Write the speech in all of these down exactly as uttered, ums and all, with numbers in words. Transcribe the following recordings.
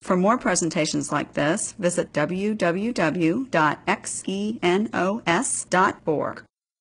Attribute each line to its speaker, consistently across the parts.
Speaker 1: For more presentations like this, visit w w w dot xenos dot org.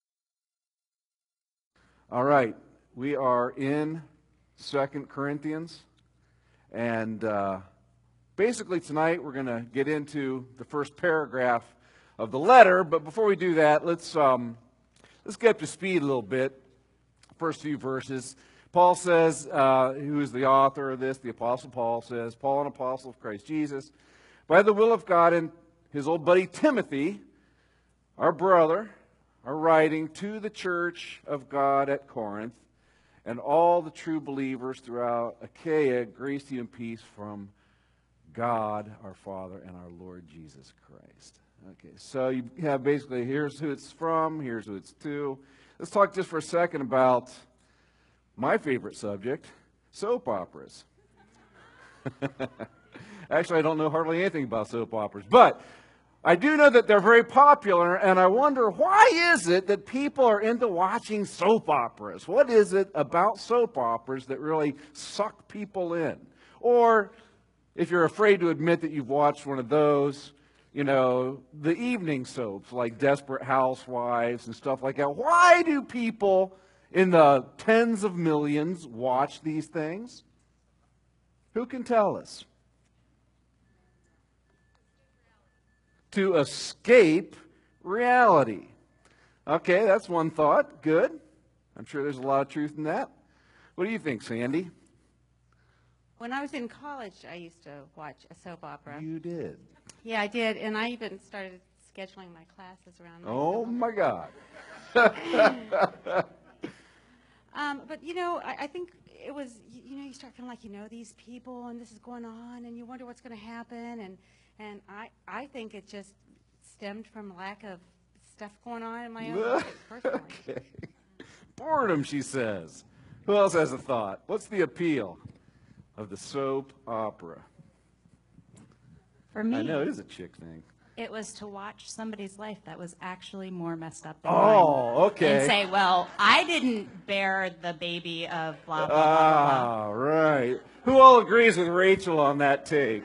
Speaker 2: All right, we are in Second Corinthians, and uh, basically tonight we're going to get into the first paragraph of the letter, but before we do that, let's, um, let's get up to speed a little bit. First few verses. Paul says, uh, who is the author of this? The Apostle Paul says, Paul, an apostle of Christ Jesus, by the will of God, and his old buddy Timothy, our brother, are writing to the church of God at Corinth, and all the true believers throughout Achaia, grace to you and peace from God, our Father, and our Lord Jesus Christ. Okay, so you have basically, here's who it's from, here's who it's to. Let's talk just for a second about my favorite subject, soap operas. Actually, I don't know hardly anything about soap operas, but I do know that they're very popular, and I wonder, why is it that people are into watching soap operas? What is it about soap operas that really suck people in? Or, if you're afraid to admit that you've watched one of those, you know, the evening soaps like Desperate Housewives and stuff like that. Why do people in the tens of millions watch these things? Who can tell us? To escape reality. Okay, that's one thought. Good. I'm sure there's a lot of truth in that. What do you think, Sandy?
Speaker 3: When I was in college, I used to watch a soap opera.
Speaker 2: You did.
Speaker 3: Yeah, I did, and I even started scheduling my classes around. My
Speaker 2: Oh my God.
Speaker 3: um, but you know, I, I think it was, you, you know, you start feeling like you know these people, and this is going on, and you wonder what's going to happen, and and I I think it just stemmed from lack of stuff going on in my own life personally.
Speaker 2: Okay. Boredom, she says. Who else has a thought? What's the appeal of the soap opera?
Speaker 4: For me,
Speaker 2: I know it is a chick thing.
Speaker 4: it was to watch somebody's life that was actually more messed up than mine.
Speaker 2: Oh, okay.
Speaker 4: And say, well, I didn't bear the baby of blah, blah, blah, blah,
Speaker 2: Ah, right. Who all agrees with Rachel on that take?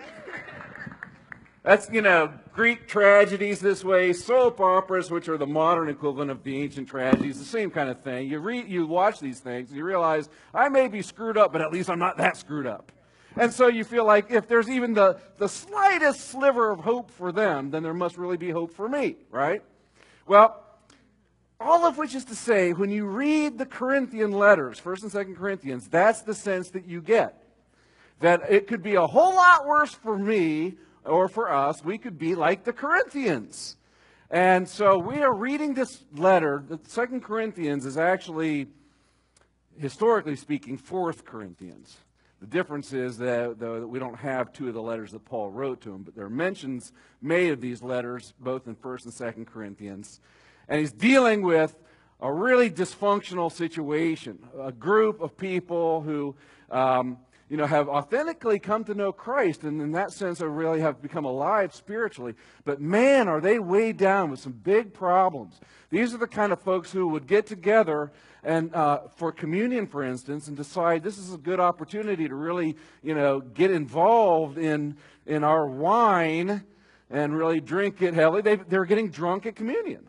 Speaker 2: That's, you know, Greek tragedies this way, soap operas, which are the modern equivalent of the ancient tragedies, the same kind of thing. You read, you watch these things, and you realize, I may be screwed up, but at least I'm not that screwed up. And so you feel like if there's even the, the slightest sliver of hope for them, then there must really be hope for me, right? Well, all of which is to say, when you read the Corinthian letters, First and Second Corinthians, that's the sense that you get. That it could be a whole lot worse for me or for us. We could be like the Corinthians. And so we are reading this letter. The Second Corinthians is actually, historically speaking, Fourth Corinthians. The difference is that, though, that we don't have two of the letters that Paul wrote to him, but there are mentions made of these letters both in First and Second Corinthians. And he's dealing with a really dysfunctional situation, a group of people who um, you know, have authentically come to know Christ, and in that sense, they really have become alive spiritually. But man, are they weighed down with some big problems. These are the kind of folks who would get together and uh, for communion, for instance, and decide this is a good opportunity to really, you know, get involved in in our wine and really drink it heavily. They they were getting drunk at communion.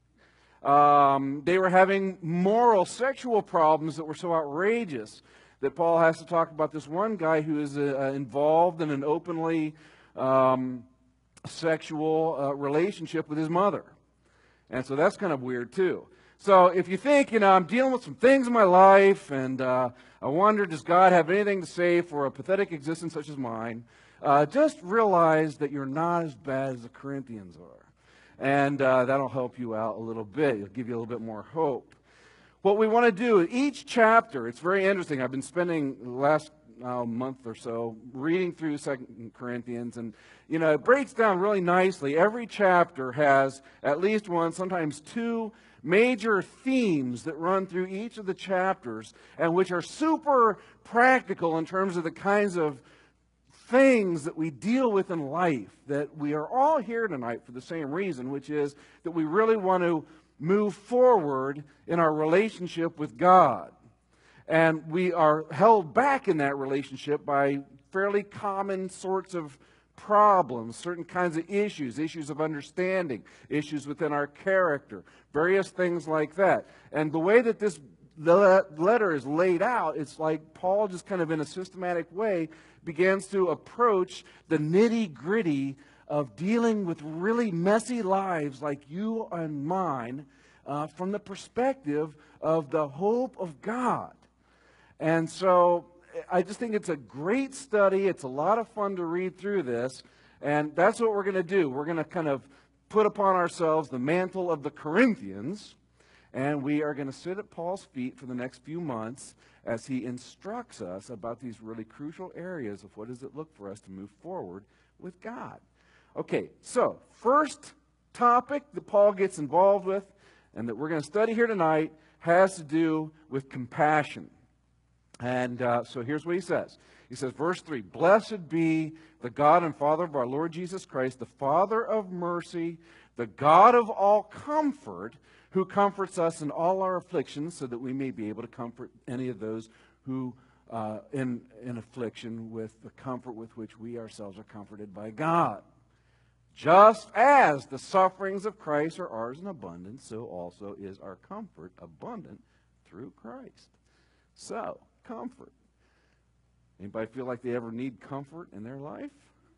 Speaker 2: Um, they were having moral, sexual problems that were so outrageous that Paul has to talk about this one guy who is uh, involved in an openly um, sexual uh, relationship with his mother. And so that's kind of weird too. So if you think, you know, I'm dealing with some things in my life, and uh, I wonder, does God have anything to say for a pathetic existence such as mine? Uh, just realize that you're not as bad as the Corinthians are. And uh, that'll help you out a little bit. It'll give you a little bit more hope. What we want to do, each chapter, it's very interesting. I've been spending the last uh, month or so reading through Second Corinthians, and, you know, it breaks down really nicely. Every chapter has at least one, sometimes two major themes that run through each of the chapters, and which are super practical in terms of the kinds of things that we deal with in life, that we are all here tonight for the same reason, which is that we really want to move forward in our relationship with God. And we are held back in that relationship by fairly common sorts of problems, certain kinds of issues, issues of understanding, issues within our character, various things like that. And the way that this le- letter is laid out, it's like Paul just kind of in a systematic way begins to approach the nitty-gritty of dealing with really messy lives like you and mine uh, from the perspective of the hope of God. And so I just think it's a great study. It's a lot of fun to read through this. And that's what we're going to do. We're going to kind of put upon ourselves the mantle of the Corinthians, and we are going to sit at Paul's feet for the next few months as he instructs us about these really crucial areas of what does it look for us to move forward with God. Okay, so first topic that Paul gets involved with and that we're going to study here tonight has to do with compassion. And uh, so here's what he says. He says, verse three, "Blessed be the God and Father of our Lord Jesus Christ, the Father of mercy, the God of all comfort, who comforts us in all our afflictions, so that we may be able to comfort any of those who uh, in, in affliction with the comfort with which we ourselves are comforted by God. Just as the sufferings of Christ are ours in abundance, so also is our comfort abundant through Christ." So, comfort. Anybody feel like they ever need comfort in their life?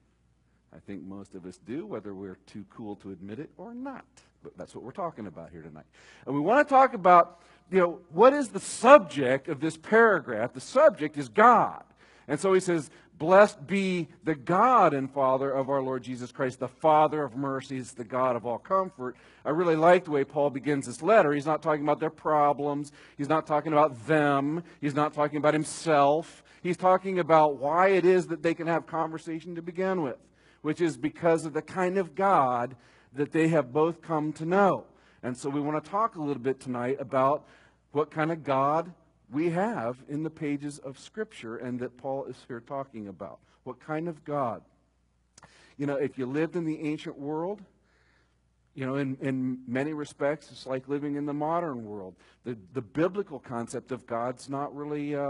Speaker 2: I think most of us do, whether we're too cool to admit it or not. But that's what we're talking about here tonight. And we want to talk about, you know, what is the subject of this paragraph? The subject is God. And so he says, "Blessed be the God and Father of our Lord Jesus Christ, the Father of mercies, the God of all comfort." I really like the way Paul begins this letter. He's not talking about their problems. He's not talking about them. He's not talking about himself. He's talking about why it is that they can have conversation to begin with, which is because of the kind of God that they have both come to know. And so we want to talk a little bit tonight about what kind of God we have in the pages of Scripture and that Paul is here talking about. What kind of God? You know, if you lived in the ancient world, you know, in, in many respects, it's like living in the modern world. The, the biblical concept of God's not really uh,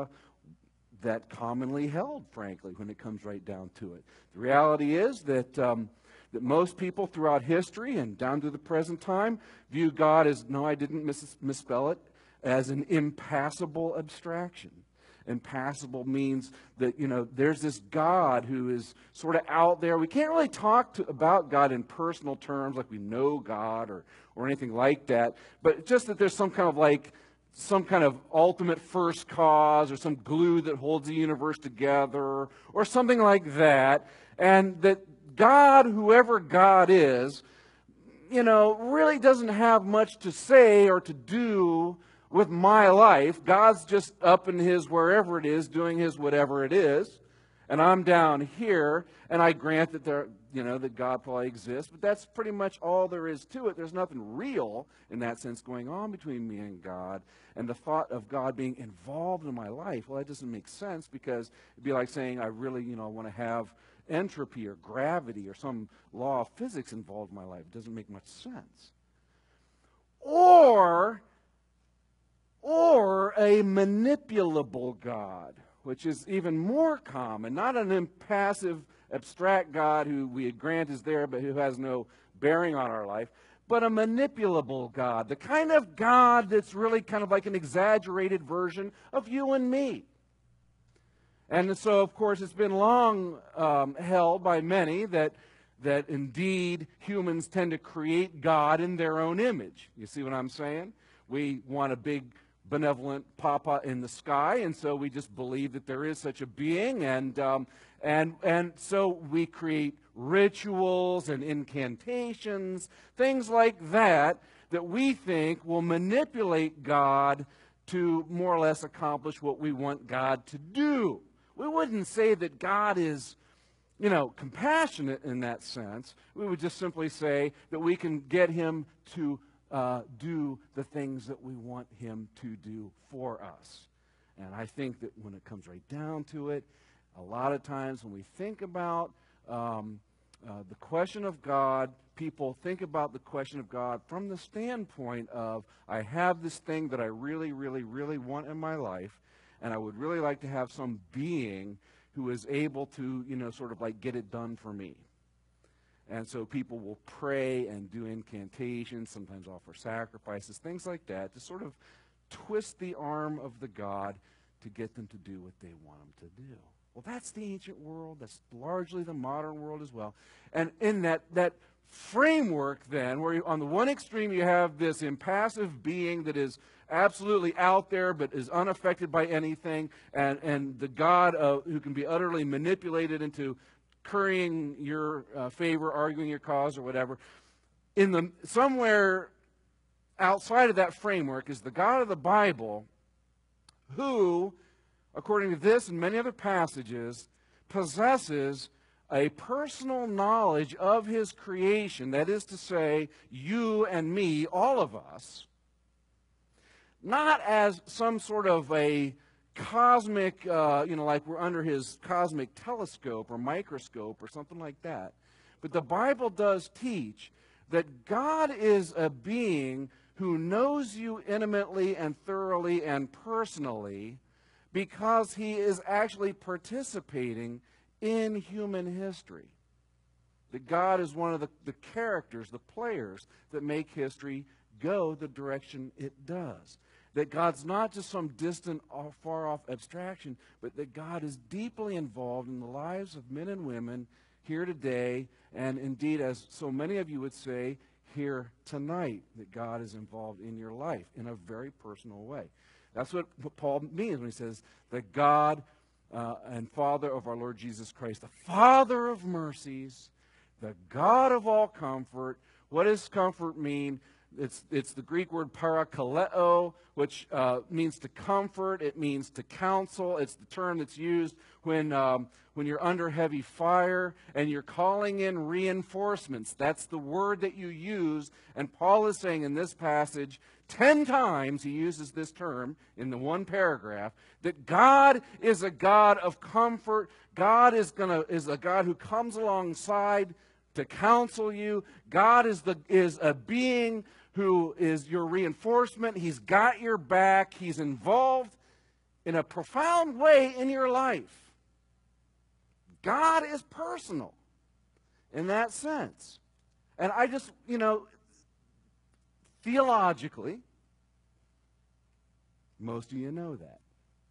Speaker 2: that commonly held, frankly, when it comes right down to it. The reality is that, um, that most people throughout history and down to the present time view God as, no, I didn't mis- misspell it, as an impassable abstraction. Impassable means that, you know, there's this God who is sort of out there. We can't really talk to, about God in personal terms, like we know God or, or anything like that, but just that there's some kind of like, some kind of ultimate first cause or some glue that holds the universe together or something like that, and that God, whoever God is, you know, really doesn't have much to say or to do with my life. God's just up in his wherever it is, doing his whatever it is, and I'm down here, and I grant that there, you know, that God probably exists, but that's pretty much all there is to it. There's nothing real in that sense going on between me and God, and the thought of God being involved in my life, well, that doesn't make sense, because it'd be like saying I really, you know, want to have entropy or gravity or some law of physics involved in my life. It doesn't make much sense. Or Or a manipulable God, which is even more common. Not an impassive, abstract God who we grant is there but who has no bearing on our life, but a manipulable God. The kind of God that's really kind of like an exaggerated version of you and me. And so, of course, it's been long um, held by many that that indeed humans tend to create God in their own image. You see what I'm saying? We want a big benevolent papa in the sky, and so we just believe that there is such a being, and um, and and so we create rituals and incantations, things like that, that we think will manipulate God to more or less accomplish what we want God to do. We wouldn't say that God is, you know, compassionate in that sense. We would just simply say that we can get him to Uh, do the things that we want him to do for us. And I think that when it comes right down to it, a lot of times when we think about um, uh, the question of God, people think about the question of God from the standpoint of, I have this thing that I really, really, really want in my life, and I would really like to have some being who is able to, you know, sort of like get it done for me. And so people will pray and do incantations, sometimes offer sacrifices, things like that, to sort of twist the arm of the god to get them to do what they want them to do. Well, that's the ancient world. That's largely the modern world as well. And in that, that framework then, where you, on the one extreme you have this impassive being that is absolutely out there but is unaffected by anything, and, and the God uh, who can be utterly manipulated into currying your uh, favor, arguing your cause, or whatever. In the somewhere outside of that framework is the God of the Bible, who, according to this and many other passages, possesses a personal knowledge of his creation. That is to say, you and me, all of us, not as some sort of a cosmic, uh, you know, like we're under his cosmic telescope or microscope or something like that. But the Bible does teach that God is a being who knows you intimately and thoroughly and personally because he is actually participating in human history. That God is one of the, the characters, the players that make history go the direction it does. That God's not just some distant, far-off abstraction, but that God is deeply involved in the lives of men and women here today, and indeed, as so many of you would say, here tonight, that God is involved in your life in a very personal way. That's what Paul means when he says, the God uh, and Father of our Lord Jesus Christ, the Father of mercies, the God of all comfort. What does comfort mean? It's, it's the Greek word parakaleo, which uh, means to comfort. It means to counsel. It's the term that's used when, um, when you're under heavy fire and you're calling in reinforcements. That's the word that you use. And Paul is saying in this passage, ten times he uses this term in the one paragraph, that God is a God of comfort. God is, gonna, is a God who comes alongside to counsel you. God is, the, is a being who is your reinforcement. He's got your back. He's involved in a profound way in your life. God is personal in that sense. And I just, you know, theologically, most of you know that.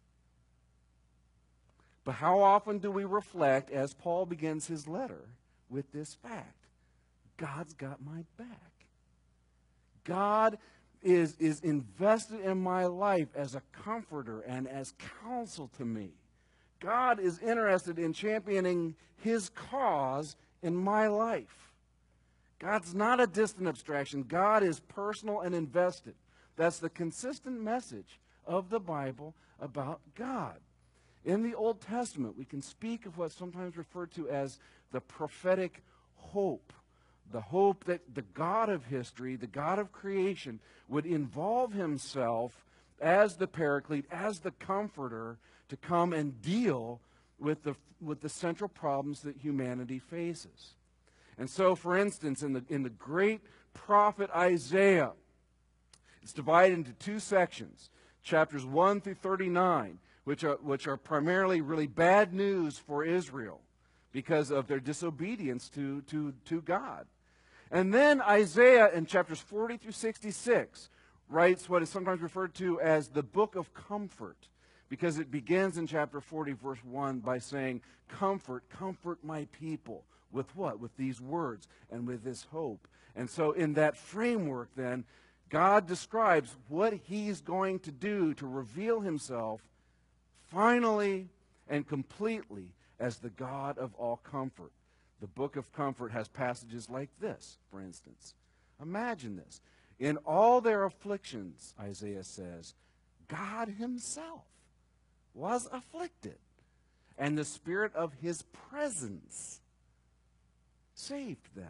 Speaker 2: But how often do we reflect as Paul begins his letter with this fact? God's got my back. God is, is invested in my life as a comforter and as counsel to me. God is interested in championing his cause in my life. God's not a distant abstraction. God is personal and invested. That's the consistent message of the Bible about God. In the Old Testament, we can speak of what's sometimes referred to as the prophetic hope. The hope that the God of history, the God of creation, would involve himself as the paraclete, as the comforter, to come and deal with the, with the central problems that humanity faces. And so, for instance, in the, in the great prophet Isaiah, it's divided into two sections, chapters one through thirty-nine, which are, which are primarily really bad news for Israel because of their disobedience to, to, to God. And then Isaiah in chapters forty through sixty-six writes what is sometimes referred to as the book of comfort, because it begins in chapter forty, verse one, by saying, comfort, comfort my people. With what? With these words and with this hope. And so in that framework then, God describes what he's going to do to reveal himself finally and completely as the God of all comfort. The book of comfort has passages like this, for instance. Imagine this. In all their afflictions, Isaiah says, God himself was afflicted, and the spirit of his presence saved them.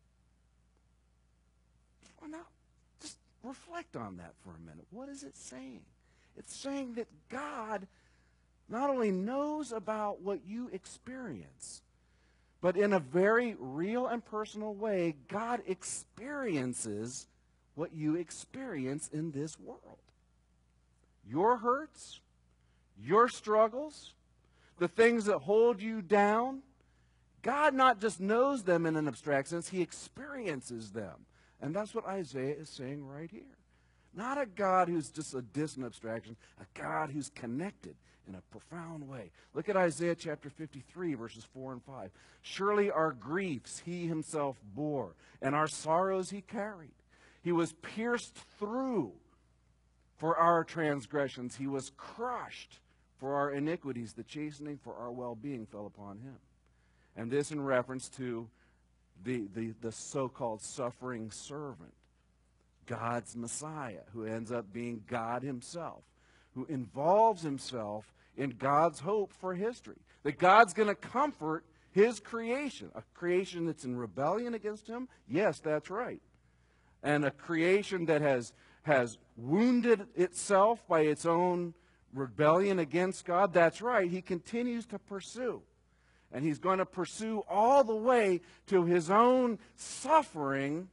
Speaker 2: Well, now, just reflect on that for a minute. What is it saying? It's saying that God not only knows about what you experience, but in a very real and personal way, God experiences what you experience in this world. Your hurts, your struggles, the things that hold you down, God not just knows them in an abstract sense, he experiences them. And that's what Isaiah is saying right here. Not a God who's just a distant abstraction, a God who's connected in a profound way. Look at Isaiah chapter fifty-three, verses four and five. Surely our griefs he himself bore, and our sorrows he carried. He was pierced through for our transgressions. He was crushed for our iniquities. The chastening for our well-being fell upon him. And this in reference to the, the, the so-called suffering servant, God's Messiah, who ends up being God himself, who involves himself in God's hope for history. That God's going to comfort his creation, a creation that's in rebellion against him. Yes, that's right. And a creation that has, has wounded itself by its own rebellion against God. That's right. He continues to pursue. And he's going to pursue all the way to his own suffering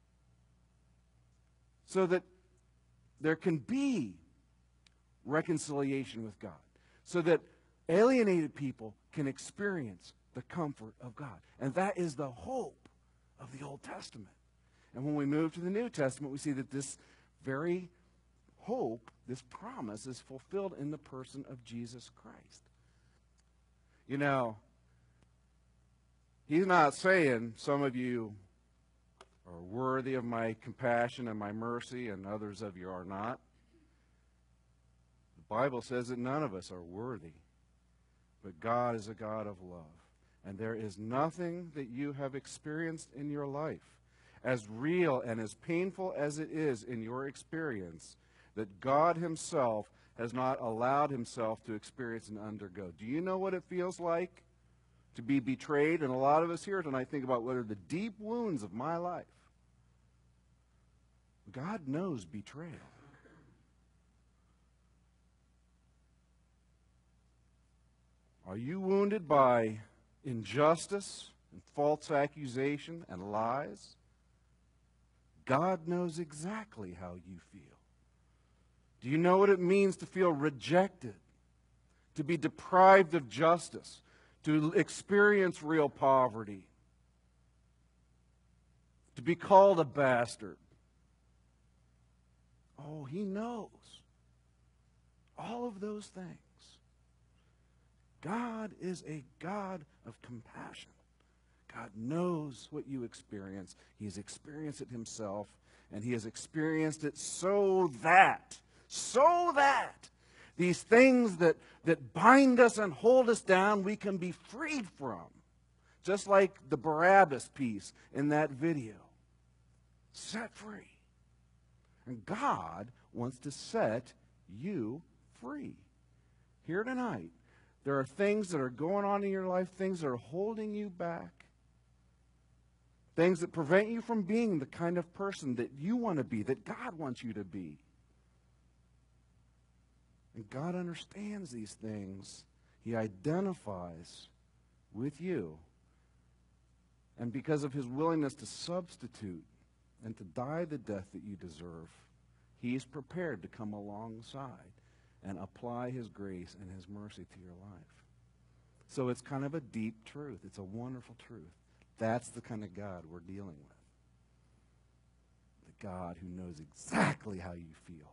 Speaker 2: so that there can be reconciliation with God. So that alienated people can experience the comfort of God. And that is the hope of the Old Testament. And when we move to the New Testament, we see that this very hope, this promise, is fulfilled in the person of Jesus Christ. You know, he's not saying some of you are worthy of my compassion and my mercy and others of you are not. The Bible says that none of us are worthy, but God is a God of love. And there is nothing that you have experienced in your life, as real and as painful as it is in your experience, that God himself has not allowed himself to experience and undergo. Do you know what it feels like to be betrayed? And a lot of us here tonight think about what are the deep wounds of my life. God knows betrayal. Are you wounded by injustice and false accusation and lies? God knows exactly how you feel. Do you know what it means to feel rejected, to be deprived of justice, to experience real poverty, to be called a bastard? Oh, he knows all of those things. God is a God of compassion. God knows what you experience. He has experienced it himself, and he has experienced it so that, so that these things that, that bind us and hold us down, we can be freed from. Just like the Barabbas piece in that video. Set free. And God wants to set you free. Here tonight, there are things that are going on in your life, things that are holding you back, things that prevent you from being the kind of person that you want to be, that God wants you to be. And God understands these things. He identifies with you. And because of his willingness to substitute and to die the death that you deserve, he's prepared to come alongside and apply his grace and his mercy to your life. So it's kind of a deep truth. It's a wonderful truth. That's the kind of God we're dealing with. The God who knows exactly how you feel.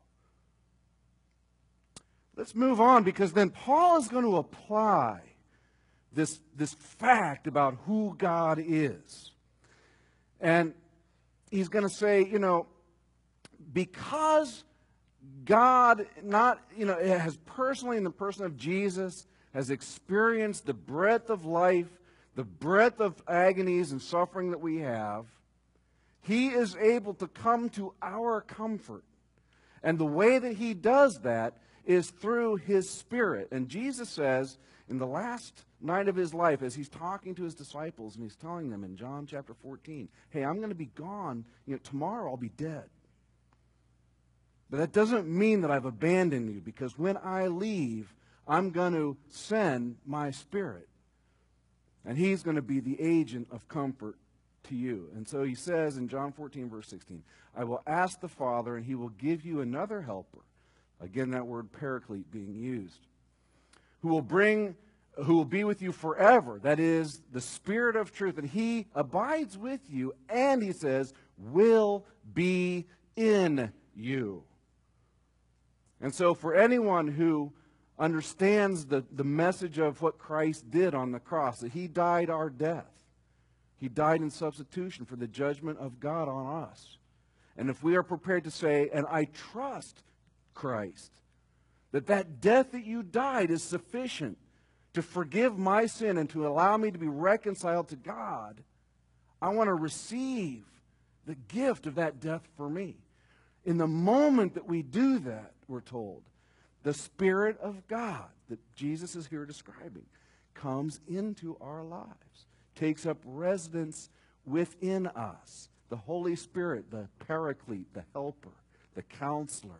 Speaker 2: Let's move on, because then Paul is going to apply this, this fact about who God is. And he's going to say, you know, because God not, you know, has personally, in the person of Jesus, has experienced the breadth of life, the breadth of agonies and suffering that we have, he is able to come to our comfort. And the way that he does that is through his Spirit. And Jesus says in the last night of his life, as he's talking to his disciples, and he's telling them in John chapter fourteen, hey, I'm going to be gone. You know, tomorrow I'll be dead. But that doesn't mean that I've abandoned you, because when I leave, I'm going to send my Spirit. And he's going to be the agent of comfort to you. And so he says in John fourteen, verse sixteen, I will ask the Father, and he will give you another helper. Again, that word paraclete being used. Who will bring who will be with you forever. That is the Spirit of truth. And he abides with you, and he says, will be in you. And so for anyone who understands the, the message of what Christ did on the cross, that he died our death. He died in substitution for the judgment of God on us. And if we are prepared to say, and I trust Christ, that that death that you died is sufficient to forgive my sin and to allow me to be reconciled to God, I want to receive the gift of that death for me. In the moment that we do that, we're told, the Spirit of God that Jesus is here describing comes into our lives, takes up residence within us. The Holy Spirit, the Paraclete, the Helper, the Counselor,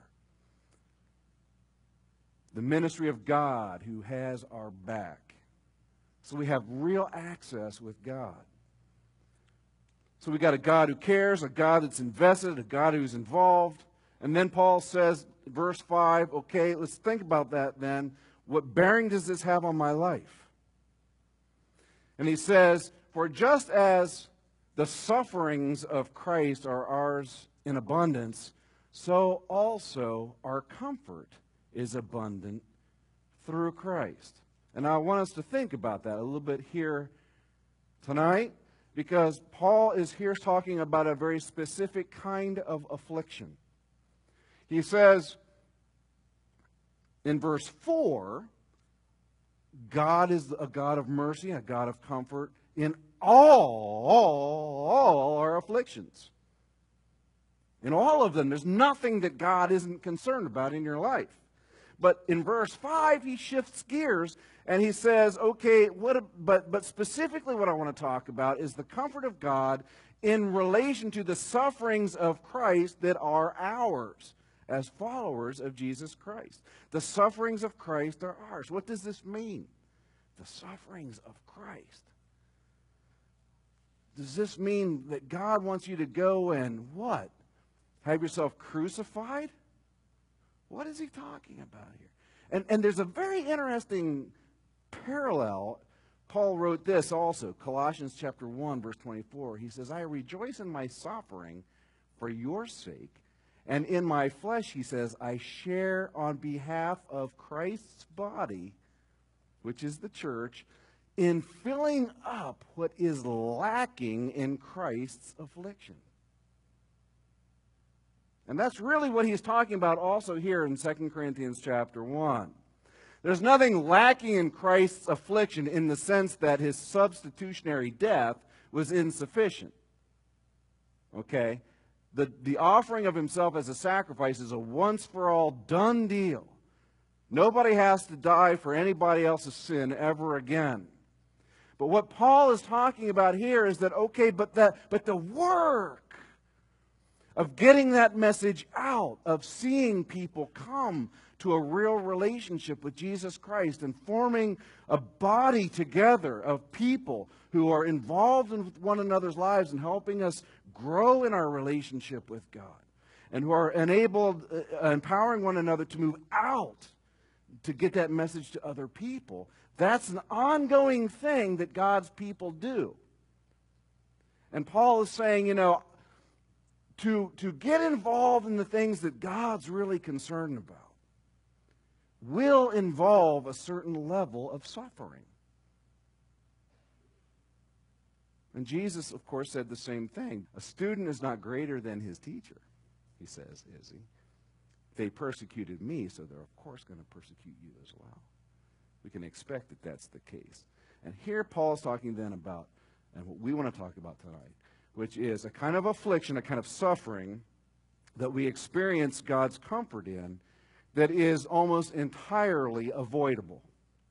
Speaker 2: the ministry of God who has our back. So we have real access with God. So we got a God who cares, a God that's invested, a God who's involved. And then Paul says, verse five, okay, let's think about that then. What bearing does this have on my life? And he says, for just as the sufferings of Christ are ours in abundance, so also our comfort is abundant through Christ. And I want us to think about that a little bit here tonight, because Paul is here talking about a very specific kind of affliction. He says in verse four, God is a God of mercy, a God of comfort in all, all, all our afflictions. In all of them, there's nothing that God isn't concerned about in your life. But in verse five, he shifts gears and he says, okay, what, but, but specifically what I want to talk about is the comfort of God in relation to the sufferings of Christ that are ours as followers of Jesus Christ. The sufferings of Christ are ours. What does this mean? The sufferings of Christ. Does this mean that God wants you to go and what? Have yourself crucified? What is he talking about here? And, and there's a very interesting parallel. Paul wrote this also, Colossians chapter one, verse twenty-four. He says, I rejoice in my suffering for your sake, and in my flesh, he says, I share on behalf of Christ's body, which is the church, in filling up what is lacking in Christ's affliction. And that's really what he's talking about also here in Second Corinthians chapter one. There's nothing lacking in Christ's affliction in the sense that his substitutionary death was insufficient. Okay? The, the offering of himself as a sacrifice is a once-for-all done deal. Nobody has to die for anybody else's sin ever again. But what Paul is talking about here is that, okay, but the, but the work of getting that message out, of seeing people come to a real relationship with Jesus Christ and forming a body together of people who are involved in one another's lives and helping us grow in our relationship with God, and who are enabled, uh, empowering one another to move out to get that message to other people. That's an ongoing thing that God's people do. And Paul is saying, you know, to, to get involved in the things that God's really concerned about will involve a certain level of suffering. And Jesus, of course, said the same thing. A student is not greater than his teacher, he says, is he? They persecuted me, so they're of course going to persecute you as well. We can expect that that's the case. And here Paul is talking then about, and what we want to talk about tonight, which is a kind of affliction, a kind of suffering that we experience God's comfort in that is almost entirely avoidable.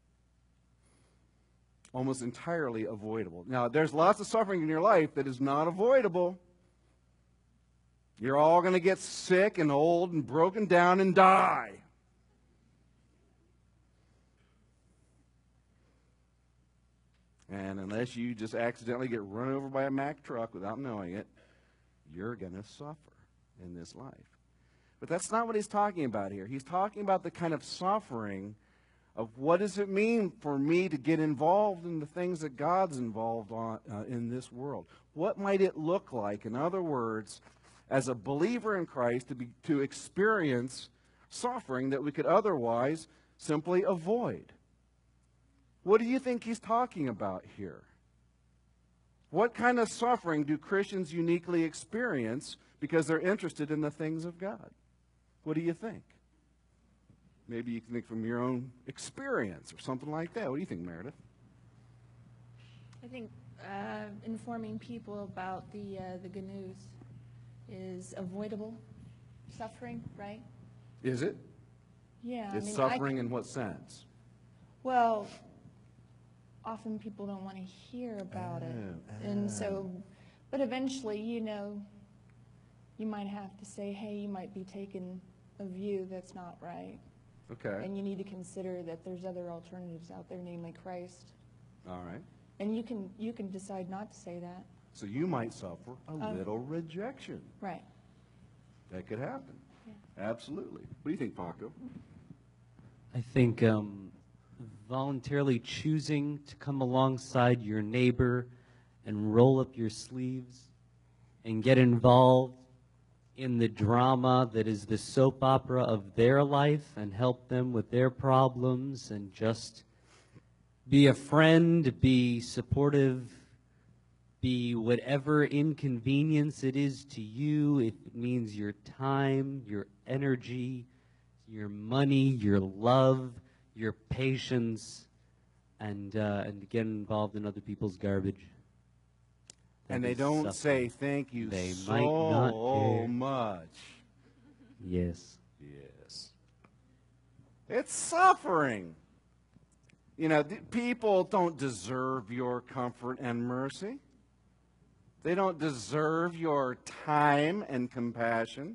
Speaker 2: Almost entirely avoidable. Now, there's lots of suffering in your life that is not avoidable. You're all going to get sick and old and broken down and die. And unless you just accidentally get run over by a Mack truck without knowing it, you're going to suffer in this life. But that's not what he's talking about here. He's talking about the kind of suffering of what does it mean for me to get involved in the things that God's involved on uh, in this world. What might it look like, in other words, as a believer in Christ, to be to experience suffering that we could otherwise simply avoid? What do you think he's talking about here? What kind of suffering do Christians uniquely experience because they're interested in the things of God? What do you think? Maybe you can think from your own experience or something like that. What do you think, Meredith?
Speaker 5: I think uh, informing people about the uh, the good news is avoidable suffering, right?
Speaker 2: Is it?
Speaker 5: Yeah.
Speaker 2: It's
Speaker 5: I mean,
Speaker 2: suffering
Speaker 5: I,
Speaker 2: in what sense?
Speaker 5: Well, often people don't want to hear about it,
Speaker 2: Oh,
Speaker 5: and
Speaker 2: oh.
Speaker 5: so, but eventually, you know, you might have to say, hey, you might be taking a view that's not right.
Speaker 2: Okay.
Speaker 5: And you need to consider that there's other alternatives out there, namely Christ.
Speaker 2: All right.
Speaker 5: And you can you can decide not to say that.
Speaker 2: So you might suffer a
Speaker 5: Um,
Speaker 2: little rejection.
Speaker 5: Right.
Speaker 2: That could happen.
Speaker 5: Yeah.
Speaker 2: Absolutely. What do you think, Paco?
Speaker 6: I think um, voluntarily choosing to come alongside your neighbor and roll up your sleeves and get involved in the drama that is the soap opera of their life and help them with their problems and just be a friend, be supportive, be whatever inconvenience it is to you. If it means your time, your energy, your money, your love, your patience, and uh, and get involved in other people's garbage.
Speaker 2: And
Speaker 6: That
Speaker 2: they
Speaker 6: is
Speaker 2: don't
Speaker 6: suffering.
Speaker 2: say thank you
Speaker 6: They
Speaker 2: so
Speaker 6: might not care.
Speaker 2: much.
Speaker 6: Yes.
Speaker 2: Yes. It's suffering. You know, th- people don't deserve your comfort and mercy. They don't deserve your time and compassion.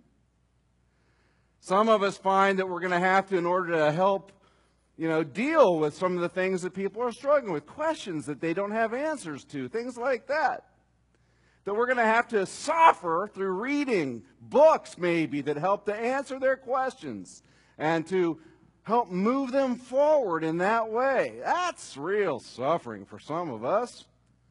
Speaker 2: Some of us find that we're going to have to, in order to help, you know, deal with some of the things that people are struggling with, questions that they don't have answers to, things like that. That we're going to have to suffer through reading books, maybe, that help to answer their questions and to help move them forward in that way. That's real suffering for some of us.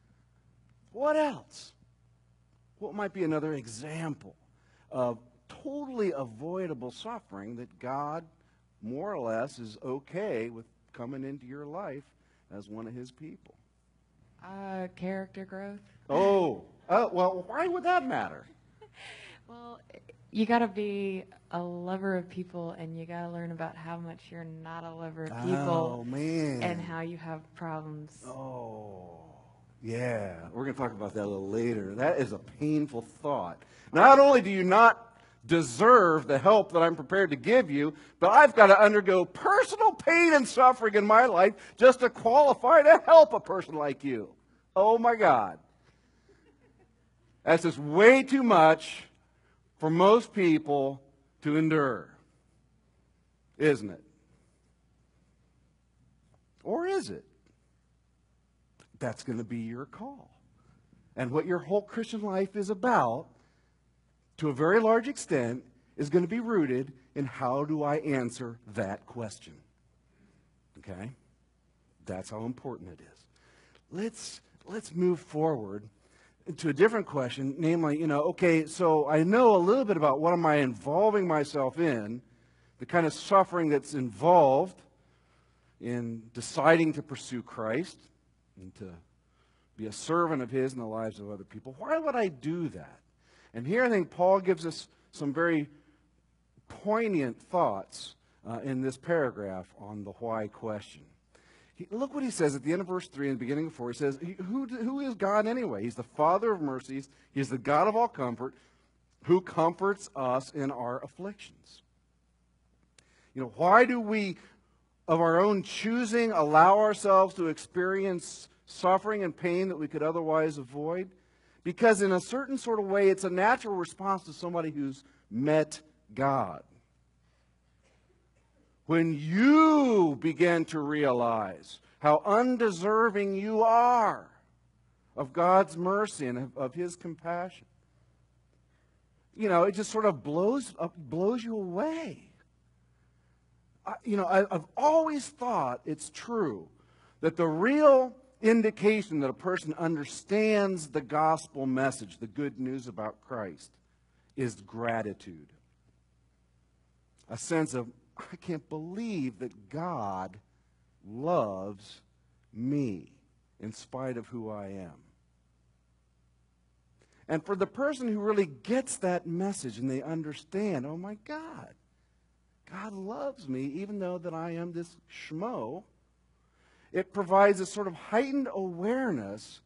Speaker 2: What else? What might be another example of totally avoidable suffering that God, more or less, is okay with coming into your life as one of his people?
Speaker 7: Uh, character growth.
Speaker 2: Oh, uh, well, why would that matter?
Speaker 7: Well, you got to be a lover of people, and you got to learn about how much you're not a lover of people,
Speaker 2: Oh, man.
Speaker 7: and how you have problems.
Speaker 2: Oh, yeah. We're going to talk about that a little later. That is a painful thought. Not only do you not deserve the help that I'm prepared to give you, but I've got to undergo personal pain and suffering in my life just to qualify to help a person like you. Oh, my God. That's just way too much for most people to endure, isn't it? Or is it? That's going to be your call. And what your whole Christian life is about, to a very large extent, is going to be rooted in how do I answer that question. Okay? That's how important it is. Let's, let's move forward to a different question, namely, you know, okay, so I know a little bit about what am I involving myself in, the kind of suffering that's involved in deciding to pursue Christ and to be a servant of his in the lives of other people. Why would I do that? And here I think Paul gives us some very poignant thoughts uh, in this paragraph on the why question. He, look what he says at the end of verse three and the beginning of four. He says, who, who is God anyway? He's the Father of mercies. He's the God of all comfort, who comforts us in our afflictions. You know, why do we, of our own choosing, allow ourselves to experience suffering and pain that we could otherwise avoid? Because in a certain sort of way, it's a natural response to somebody who's met God. When you begin to realize how undeserving you are of God's mercy and of, of his compassion, you know, it just sort of blows up, blows you away. I, you know, I, I've always thought it's true that the real indication that a person understands the gospel message, the good news about Christ, is gratitude. A sense of, I can't believe that God loves me in spite of who I am. And for the person who really gets that message and they understand, oh my God, God loves me even though that I am this schmo, it provides a sort of heightened awareness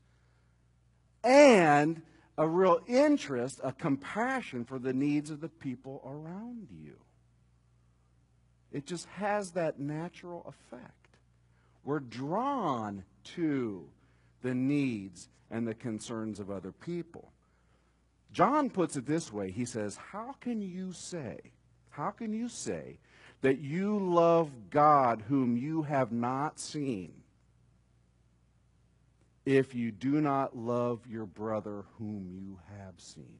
Speaker 2: and a real interest, a compassion for the needs of the people around you. It just has that natural effect. We're drawn to the needs and the concerns of other people. John puts it this way. He says, how can you say, how can you say that you love God whom you have not seen if you do not love your brother whom you have seen?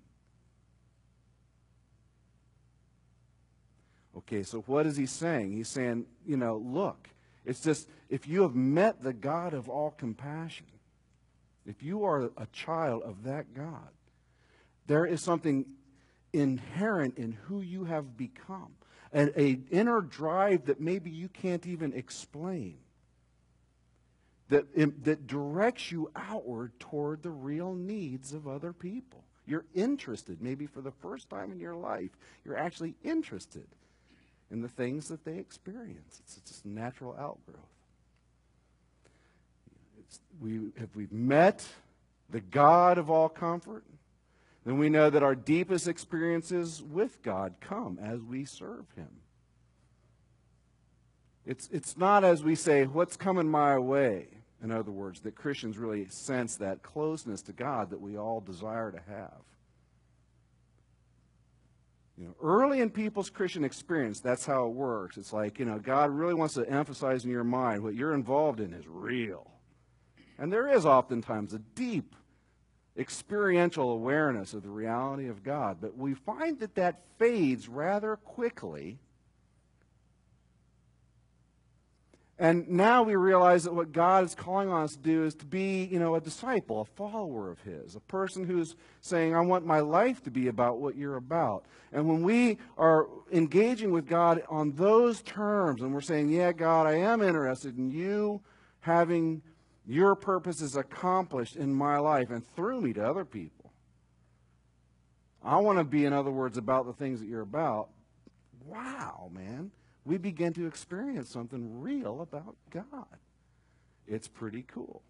Speaker 2: Okay, so what is he saying? He's saying, you know, look, it's just, if you have met the God of all compassion, if you are a child of that God, there is something inherent in who you have become, an a inner drive that maybe you can't even explain, that, that directs you outward toward the real needs of other people. You're interested, maybe for the first time in your life, you're actually interested in the things that they experience. It's just natural outgrowth. It's, we, if we've met the God of all comfort, then we know that our deepest experiences with God come as we serve Him. It's, it's not as we say, what's coming my way, in other words, that Christians really sense that closeness to God that we all desire to have. You know, early in people's Christian experience, that's how it works. It's like, you know, God really wants to emphasize in your mind what you're involved in is real. And there is oftentimes a deep experiential awareness of the reality of God. But we find that that fades rather quickly. And now we realize that what God is calling on us to do is to be, you know, a disciple, a follower of His, a person who's saying, I want my life to be about what you're about. And when we are engaging with God on those terms, and we're saying, yeah, God, I am interested in you having your purposes accomplished in my life and through me to other people. I want to be, in other words, about the things that you're about. Wow, man. We begin to experience something real about God. It's pretty cool.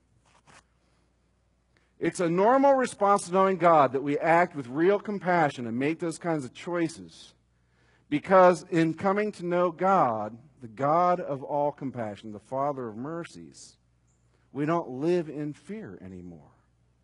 Speaker 2: It's a normal response to knowing God that we act with real compassion and make those kinds of choices. Because in coming to know God, the God of all compassion, the Father of mercies, we don't live in fear anymore.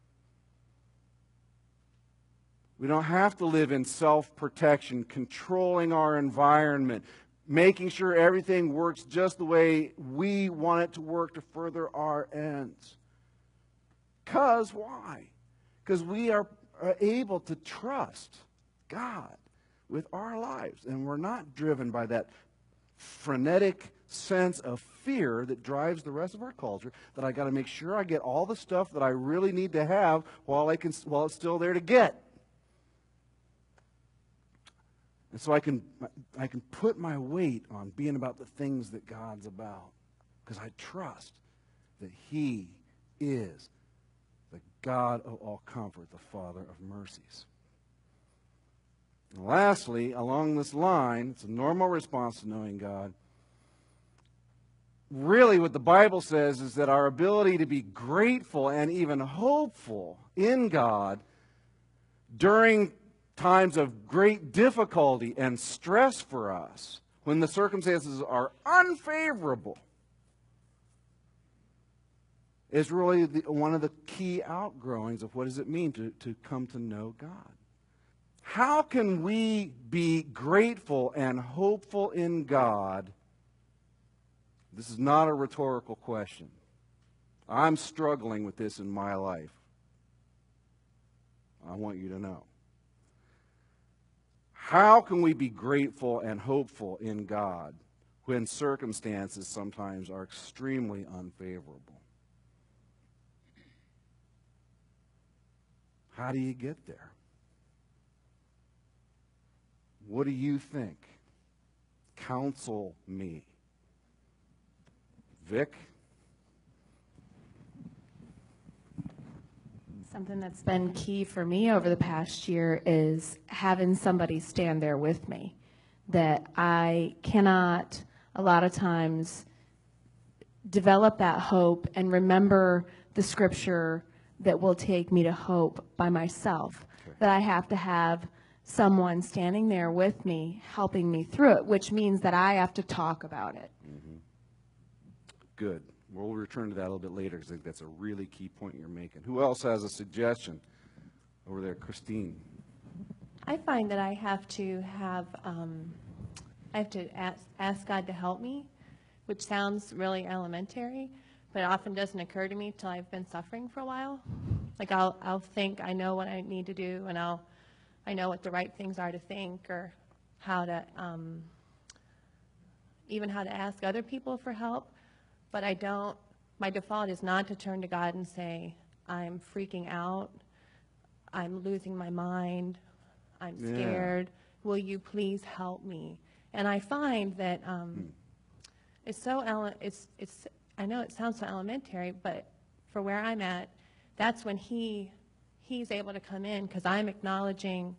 Speaker 2: We don't have to live in self-protection, controlling our environment, making sure everything works just the way we want it to work to further our ends. Because why? Because we are, are able to trust God with our lives. And we're not driven by that frenetic sense of fear that drives the rest of our culture, that I got to make sure I get all the stuff that I really need to have while I can while it's still there to get. And so I can I can put my weight on being about the things that God's about, because I trust that He is the God of all comfort, the Father of mercies. And lastly, along this line, it's a normal response to knowing God. Really, what the Bible says is that our ability to be grateful and even hopeful in God during times of great difficulty and stress for us, when the circumstances are unfavorable, is really the, one of the key outgrowings of what does it mean to, to come to know God. How can we be grateful and hopeful in God? This is not a rhetorical question. I'm struggling with this in my life. I want you to know. How can we be grateful and hopeful in God when circumstances sometimes are extremely unfavorable. How do you get there? What do you think? Counsel me. Vic?
Speaker 5: Something that's been key for me over the past year is having somebody stand there with me. That I cannot, a lot of times, develop that hope and remember the scripture that will take me to hope by myself.
Speaker 2: Okay.
Speaker 5: That I have to have someone standing there with me, helping me through it, which means that I have to talk about it.
Speaker 2: Mm-hmm. Good. We'll return to that a little bit later because I think that's a really key point you're making. Who else has a suggestion? Over there, Christine.
Speaker 8: I find that I have to have, um, I have to ask, ask God to help me, which sounds really elementary, but it often doesn't occur to me till I've been suffering for a while. Like I'll, I'll think I know what I need to do, and I'll, I know what the right things are to think, or how to, um, even how to ask other people for help. But I don't, my default is not to turn to God and say, I'm freaking out, I'm losing my mind, I'm
Speaker 2: Yeah.
Speaker 8: scared, will you please help me? And I find that um,
Speaker 2: Hmm.
Speaker 8: it's so, ele- it's, it's, I know it sounds so elementary, but for where I'm at, that's when he, he's able to come in, because I'm acknowledging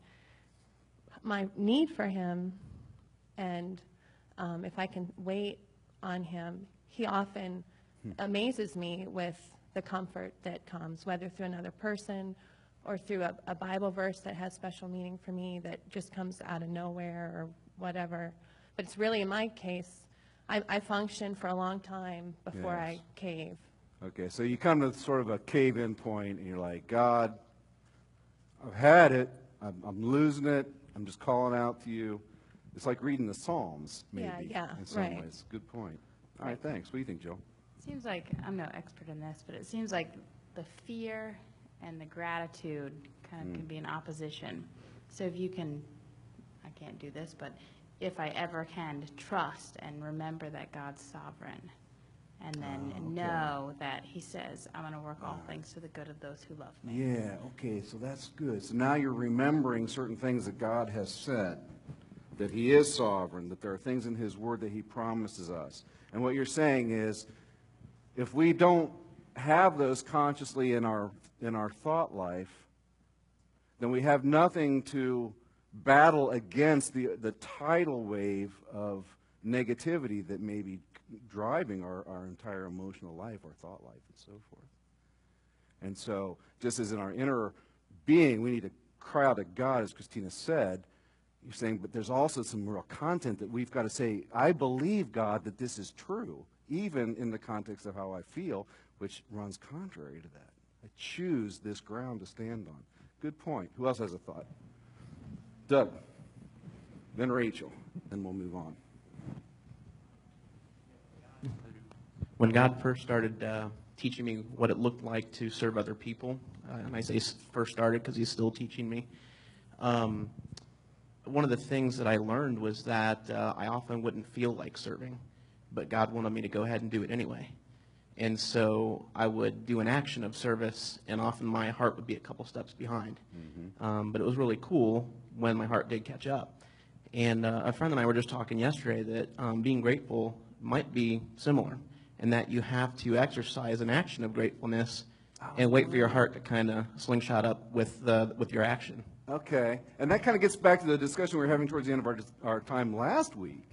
Speaker 8: my need for him, and um, if I can wait on him, he often amazes me with the comfort that comes, whether through another person or through a, a Bible verse that has special meaning for me that just comes out of nowhere or whatever. But it's really, in my case, I, I functioned for a long time before
Speaker 2: Yes.
Speaker 8: I cave.
Speaker 2: Okay, so you come to sort of a cave-in point, and you're like, God, I've had it. I'm, I'm losing it. I'm just calling out to you. It's like reading the Psalms, maybe,
Speaker 8: Yeah, yeah,
Speaker 2: in some
Speaker 8: right.
Speaker 2: ways. Good point. All right, thanks. What do you think, Joe?
Speaker 4: Seems like, I'm no expert in this, but it seems like the fear and the gratitude kind of can be in opposition. So if you can, I can't do this, but if I ever can, trust and remember that God's sovereign, and then
Speaker 2: Oh, okay.
Speaker 4: know that he says, I'm going to work all things to the good of those who love me.
Speaker 2: Yeah, okay, so that's good. So now you're remembering certain things that God has said, that he is sovereign, that there are things in his word that he promises us. And what you're saying is, if we don't have those consciously in our in our thought life, then we have nothing to battle against the the tidal wave of negativity that may be driving our, our entire emotional life, our thought life, and so forth. And so, just as in our inner being, we need to cry out to God, as Christina said. You're saying, but there's also some real content that we've got to say, I believe, God, that this is true, even in the context of how I feel, which runs contrary to that. I choose this ground to stand on. Good point. Who else has a thought? Doug, then Rachel, then we'll move on.
Speaker 9: When God first started uh, teaching me what it looked like to serve other people, uh, and I say s- first started because he's still teaching me, um, one of the things that I learned was that uh, I often wouldn't feel like serving, but God wanted me to go ahead and do it anyway. And so I would do an action of service, and often my heart would be a couple steps behind. Mm-hmm. Um, but it was really cool when my heart did catch up. And uh, a friend and I were just talking yesterday that um, being grateful might be similar, and that you have to exercise an action of gratefulness and wait for your heart to kind of slingshot up with the, with your action.
Speaker 2: Okay, and that kind of gets back to the discussion we were having towards the end of our, our time last week,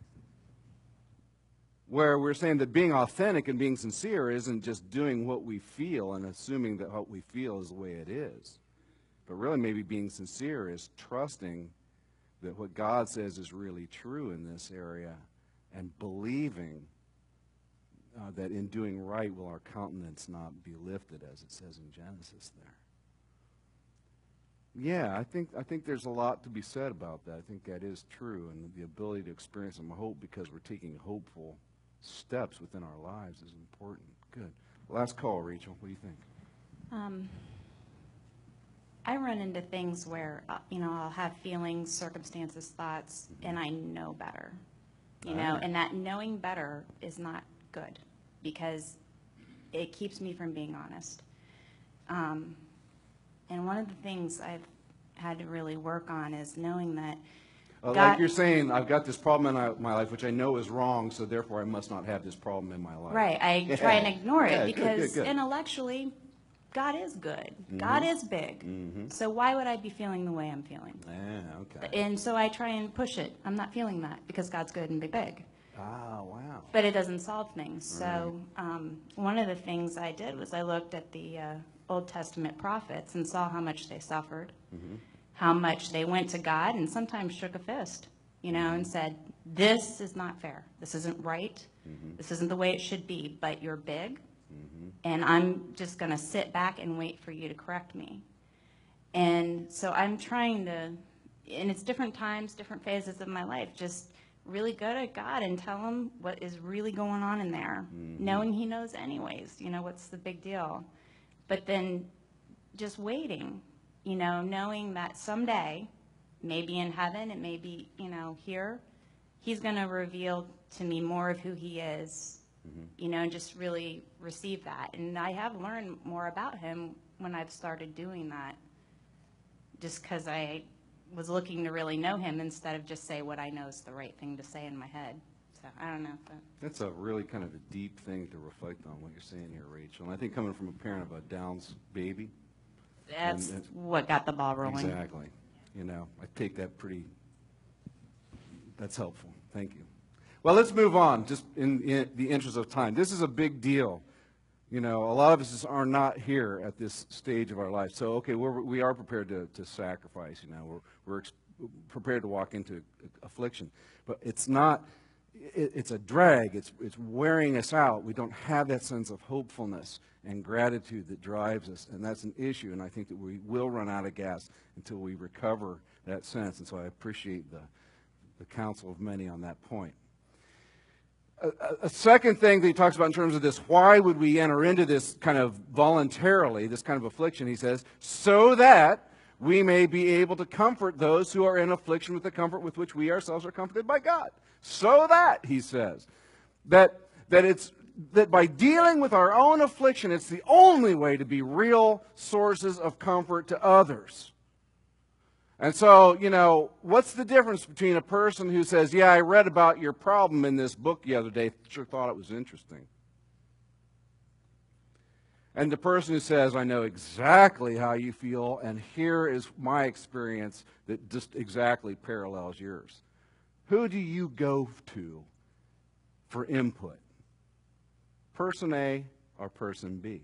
Speaker 2: where we're saying that being authentic and being sincere isn't just doing what we feel and assuming that what we feel is the way it is. But really maybe being sincere is trusting that what God says is really true in this area and believing uh, that in doing right will our countenance not be lifted, as it says in Genesis there. Yeah, I think I think there's a lot to be said about that. I think that is true, and the ability to experience some hope because we're taking hopeful steps within our lives is important. Good. Last call, Rachel. What do you think?
Speaker 4: Um, I run into things where, uh, you know, I'll have feelings, circumstances, thoughts, and I know better. you know,
Speaker 2: Ah.
Speaker 4: and that knowing better is not good because it keeps me from being honest. Um, and one of the things I've had to really work on is knowing that
Speaker 2: Uh,
Speaker 4: God-
Speaker 2: like you're saying, I've got this problem in my, my life, which I know is wrong, so therefore I must not have this problem in my life.
Speaker 4: Right, I
Speaker 2: Yeah.
Speaker 4: try and ignore it
Speaker 2: Yeah, good, good,
Speaker 4: because
Speaker 2: good.
Speaker 4: intellectually, God is good. God is big.
Speaker 2: Mhm.
Speaker 4: So why would I be feeling the way I'm feeling?
Speaker 2: Yeah, okay.
Speaker 4: And so I try and push it. I'm not feeling that because God's good and big, big.
Speaker 2: Ah, wow.
Speaker 4: But it doesn't solve things. So um, one of the things I did was I looked at the uh, Old Testament prophets and saw how much they suffered, how much they went to God and sometimes shook a fist, you know, and said, this is not fair. This isn't right. This isn't the way it should be, but you're big, and I'm just going to sit back and wait for you to correct me. And so I'm trying to, and it's different times, different phases of my life, just really go to God and tell him what is really going on in there, knowing he knows anyways, you know, what's the big deal. But then just waiting, you know, knowing that someday, maybe in heaven, it may be, you know, here, he's going to reveal to me more of who he is, you know, and just really receive that. And I have learned more about him when I've started doing that, just because I was looking to really know him instead of just say what I know is the right thing to say in my head. So I don't know. But
Speaker 2: That's a really kind of a deep thing to reflect on, what you're saying here, Rachel. And I think coming from a parent of a Downs baby.
Speaker 4: that's
Speaker 2: And-
Speaker 4: what got the ball rolling.
Speaker 2: Exactly. You know, I take that pretty, that's helpful. Thank you. Well, let's move on, just in, in the interest of time. This is a big deal. You know, a lot of us are not here at this stage of our life. So, okay, we're, we are prepared to, to sacrifice, you know. We're, we're ex- prepared to walk into affliction. But it's not, it, it's a drag. It's, it's wearing us out. We don't have that sense of hopefulness and gratitude that drives us. And that's an issue. And I think that we will run out of gas until we recover that sense. And so I appreciate the, the counsel of many on that point. A, a second thing that he talks about in terms of this, why would we enter into this kind of voluntarily, this kind of affliction, he says, so that we may be able to comfort those who are in affliction with the comfort with which we ourselves are comforted by God. So that, he says, that, that it's that by dealing with our own affliction, it's the only way to be real sources of comfort to others. And so, you know, what's the difference between a person who says, yeah, I read about your problem in this book the other day, sure thought it was interesting, and the person who says, I know exactly how you feel, and here is my experience that just exactly parallels yours. Who do you go to for input? Person A or person B?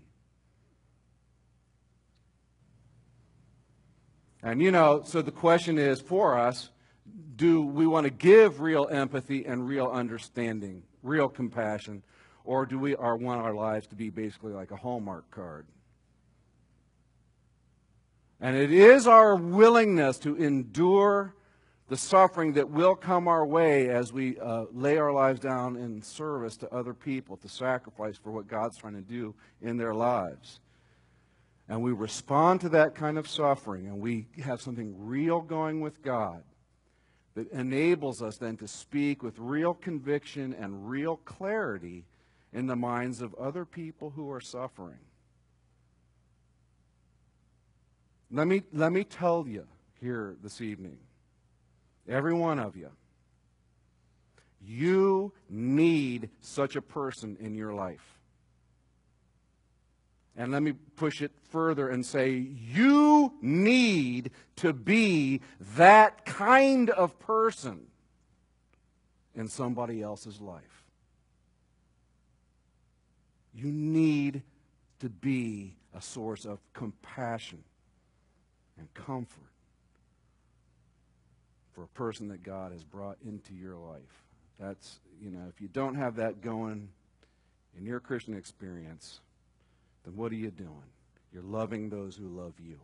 Speaker 2: And, you know, so the question is for us, do we want to give real empathy and real understanding, real compassion, or do we or want our lives to be basically like a Hallmark card? And it is our willingness to endure the suffering that will come our way as we uh, lay our lives down in service to other people, to sacrifice for what God's trying to do in their lives. And we respond to that kind of suffering, and we have something real going with God that enables us then to speak with real conviction and real clarity in the minds of other people who are suffering. Let me, let me tell you here this evening, every one of you, you need such a person in your life. And let me push it further and say, you need to be that kind of person in somebody else's life. You need to be a source of compassion and comfort for a person that God has brought into your life. That's, you know, if you don't have that going in your Christian experience, then what are you doing? You're loving those who love you.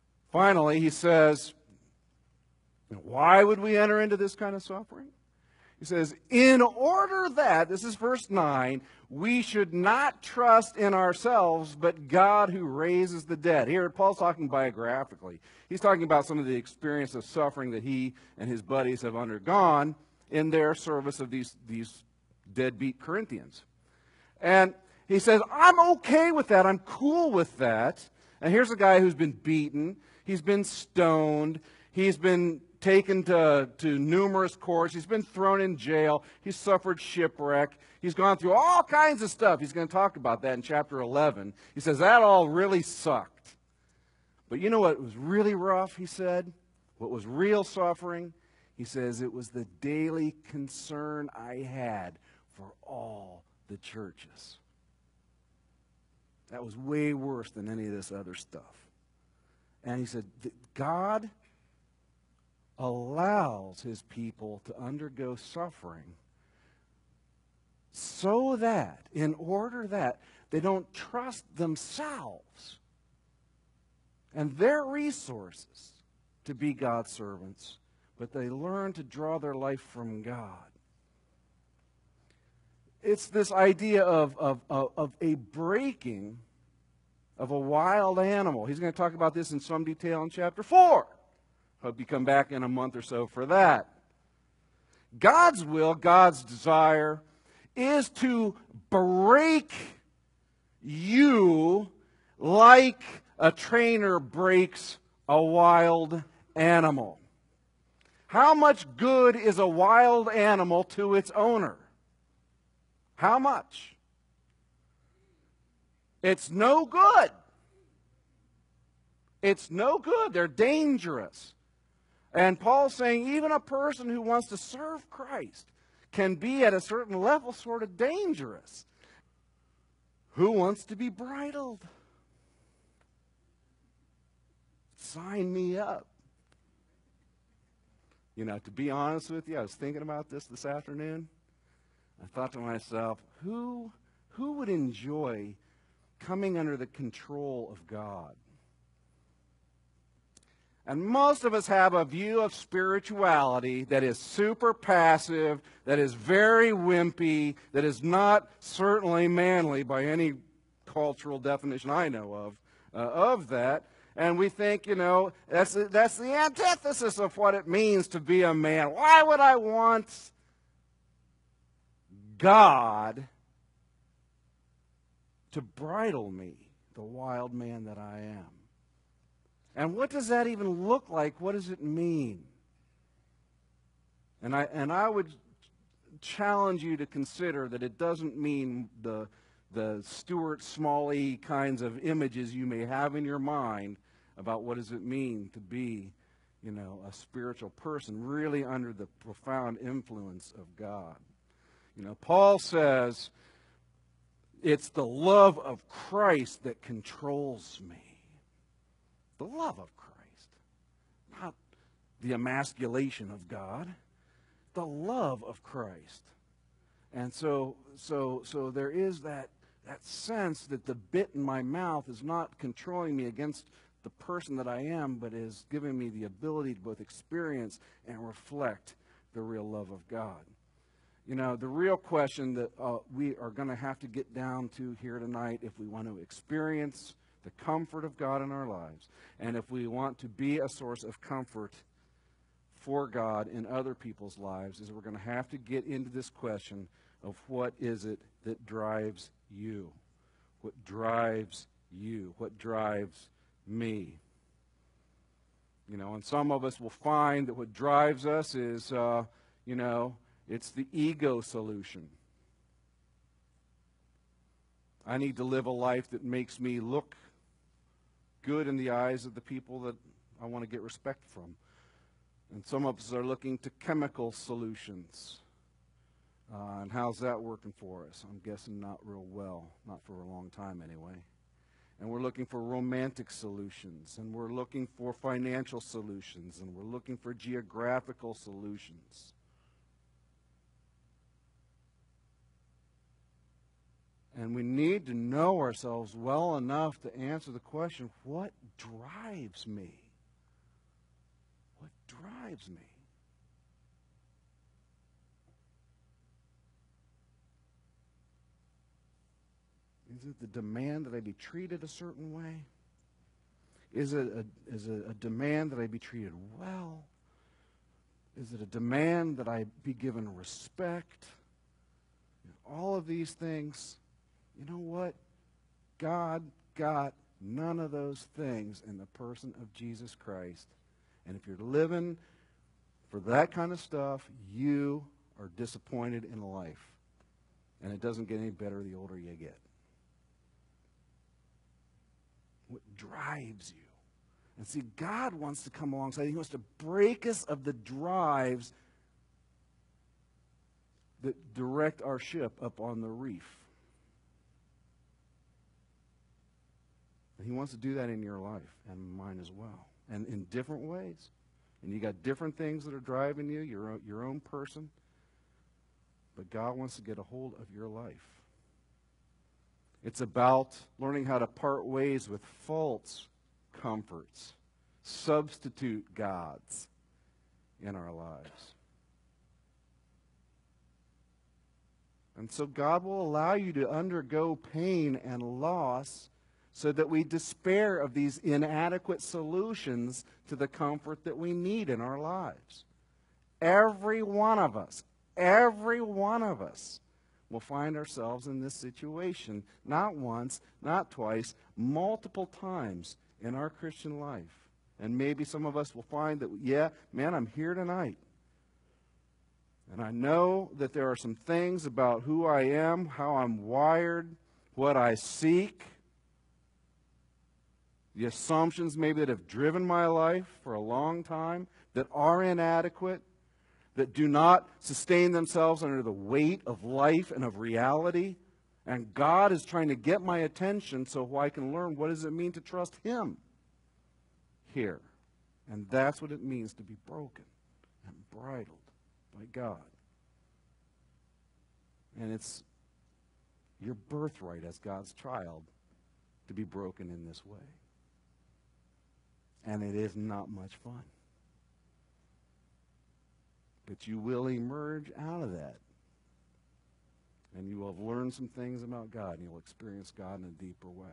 Speaker 2: Finally, he says, why would we enter into this kind of suffering? He says, in order that, this is verse nine, we should not trust in ourselves, but God who raises the dead. Here, Paul's talking biographically. He's talking about some of the experience of suffering that he and his buddies have undergone in their service of these, these deadbeat Corinthians. And he says, I'm okay with that. I'm cool with that. And here's a guy who's been beaten. He's been stoned. He's been taken to, to numerous courts. He's been thrown in jail. He's suffered shipwreck. He's gone through all kinds of stuff. He's going to talk about that in chapter eleven. He says, that all really sucked. But you know what was really rough, he said? What was real suffering? He says, it was the daily concern I had for all the churches. That was way worse than any of this other stuff. And he said, God allows his people to undergo suffering so that, in order that, they don't trust themselves and their resources to be God's servants, but they learn to draw their life from God. It's this idea of, of, of, of a breaking of a wild animal. He's going to talk about this in some detail in chapter four. Hope you come back in a month or so for that. God's will, God's desire, is to break you like a trainer breaks a wild animal. How much good is a wild animal to its owner? How much? It's no good. It's no good. They're dangerous. And Paul's saying even a person who wants to serve Christ can be at a certain level sort of dangerous. Who wants to be bridled? Sign me up. You know, to be honest with you, I was thinking about this this afternoon. I thought to myself, who, who would enjoy coming under the control of God? And most of us have a view of spirituality that is super passive, that is very wimpy, that is not certainly manly by any cultural definition I know of, uh, of that. And we think, you know, that's, that's the antithesis of what it means to be a man. Why would I want God to bridle me, the wild man that I am? And what does that even look like? What does it mean? And I, and I would challenge you to consider that it doesn't mean the, the Stuart Smalley kinds of images you may have in your mind about what does it mean to be, you know, a spiritual person really under the profound influence of God. You know, Paul says, it's the love of Christ that controls me. The love of Christ, not the emasculation of God, the love of Christ. And so, so, so there is that, that sense that the bit in my mouth is not controlling me against the person that I am, but is giving me the ability to both experience and reflect the real love of God. You know, the real question that uh, we are going to have to get down to here tonight, if we want to experience the comfort of God in our lives, and if we want to be a source of comfort for God in other people's lives, is we're going to have to get into this question of what is it that drives you? What drives you? What drives me? You know, and some of us will find that what drives us is, uh, you know, it's the ego solution. I need to live a life that makes me look good in the eyes of the people that I want to get respect from. And some of us are looking to chemical solutions. Uh, and how's that working for us? I'm guessing not real well, not for a long time anyway. And we're looking for romantic solutions, and we're looking for financial solutions, and we're looking for geographical solutions. And we need to know ourselves well enough to answer the question, what drives me? What drives me? Is it the demand that I be treated a certain way? Is it a, is it a demand that I be treated well? Is it a demand that I be given respect? All of these things, you know what? God got none of those things in the person of Jesus Christ. And if you're living for that kind of stuff, you are disappointed in life. And it doesn't get any better the older you get. What drives you? And see, God wants to come alongside. He wants to break us of the drives that direct our ship up on the reef. And he wants to do that in your life and mine as well. And in different ways. And you got different things that are driving you, your own, your own person. But God wants to get a hold of your life. It's about learning how to part ways with false comforts, substitute gods in our lives. And so God will allow you to undergo pain and loss so that we despair of these inadequate solutions to the comfort that we need in our lives. Every one of us, every one of us will find ourselves in this situation, not once, not twice, multiple times in our Christian life. And maybe some of us will find that, yeah, man, I'm here tonight. And I know that there are some things about who I am, how I'm wired, what I seek, the assumptions maybe that have driven my life for a long time that are inadequate, that do not sustain themselves under the weight of life and of reality. And God is trying to get my attention so I can learn what does it mean to trust Him here. And that's what it means to be broken and bridled by God. And it's your birthright as God's child to be broken in this way. And it is not much fun. But you will emerge out of that. And you will have learned some things about God, and you'll experience God in a deeper way.